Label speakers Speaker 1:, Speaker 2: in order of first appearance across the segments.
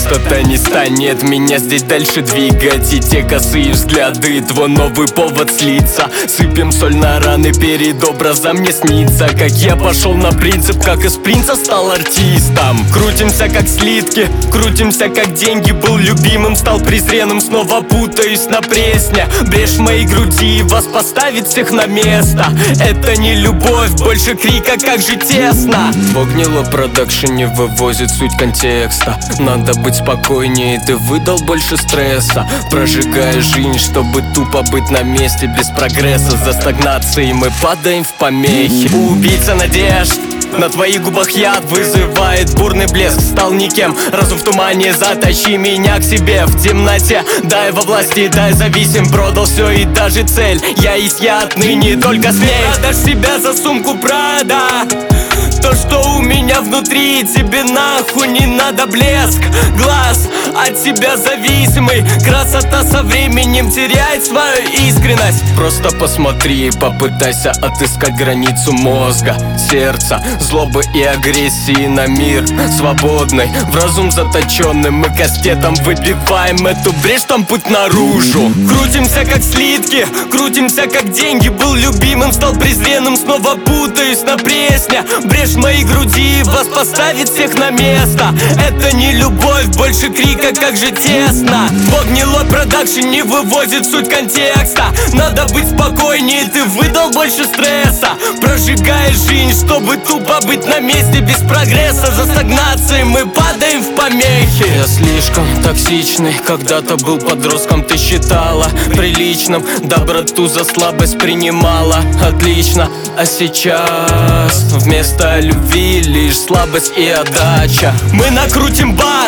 Speaker 1: Просто-то не станет меня здесь дальше двигать. И те косые взгляды, твой новый повод слиться. Сыпем соль на раны, перед образом не снится. Как я пошел на принцип, как из принца стал артистом. Крутимся как слитки, крутимся как деньги. Был любимым, стал презренным, снова путаюсь на пресне. Брешь в моей груди, вас поставит всех на место. Это не любовь, больше крика, как же тесно. В Огнило продакшене вывозит суть контекста. Надо быть спокойнее, ты выдал больше стресса. Прожигая жизнь, чтобы тупо быть на месте. Без прогресса, за стагнацией мы падаем в помехи. Убийца надежд, на твоих губах яд вызывает бурный блеск. Стал никем, разум в тумане, затащи меня к себе. В темноте, дай во власти, дай зависим. Продал все и даже цель, я отныне только смей. Продашь себя за сумку Прада. То, что у меня внутри, тебе нахуй не надо блеск глаз от тебя зависимый. Красота со временем теряет свою искренность. Просто посмотри, попытайся отыскать границу мозга, сердца, злобы и агрессии на мир свободный. В разум заточенный, мы кастетом выбиваем эту брешь, там путь наружу. Крутимся как слитки, крутимся как деньги. Был любимым, стал презренным, снова путаюсь на пресне. Брешь в моей груди, вас поставит всех на место. Это не любовь, больше крика, как же тесно. В Огнило продакшн не вывозит суть контекста. Надо быть спокойнее, ты выдал больше стресса. Прожигаешь жизнь, чтобы тупо быть на месте. Без прогресса, за стагнацией мы падаем в помехи. Я слишком токсичный, когда-то был подростком. Ты считала приличным, доброту за слабость принимала. Отлично, а сейчас вместо любви лишь слабость и отдача. Мы накрутим бас,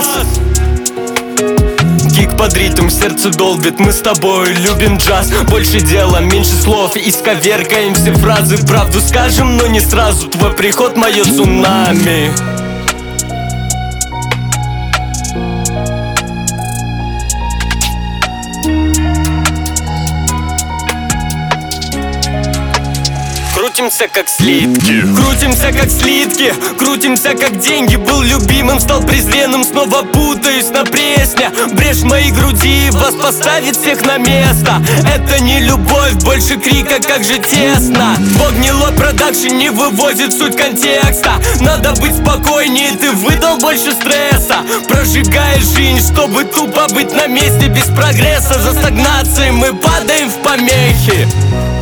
Speaker 1: кик под ритм, сердце долбит. Мы с тобой любим джаз. Больше дела, меньше слов. Исковеркаем все фразы. Правду скажем, но не сразу. Твой приход, мое цунами. Крутимся как слитки, крутимся как слитки, крутимся как деньги. Был любимым, стал презренным, снова путаюсь на пресне. Брешь в моей груди, вас поставит всех на место. Это не любовь, больше крика, как же тесно. В Огнило продакшн не вывозит суть контекста. Надо быть спокойнее, ты выдал больше стресса. Прожигаешь жизнь, чтобы тупо быть на месте. Без прогресса, за стагнацией мы падаем в помехи.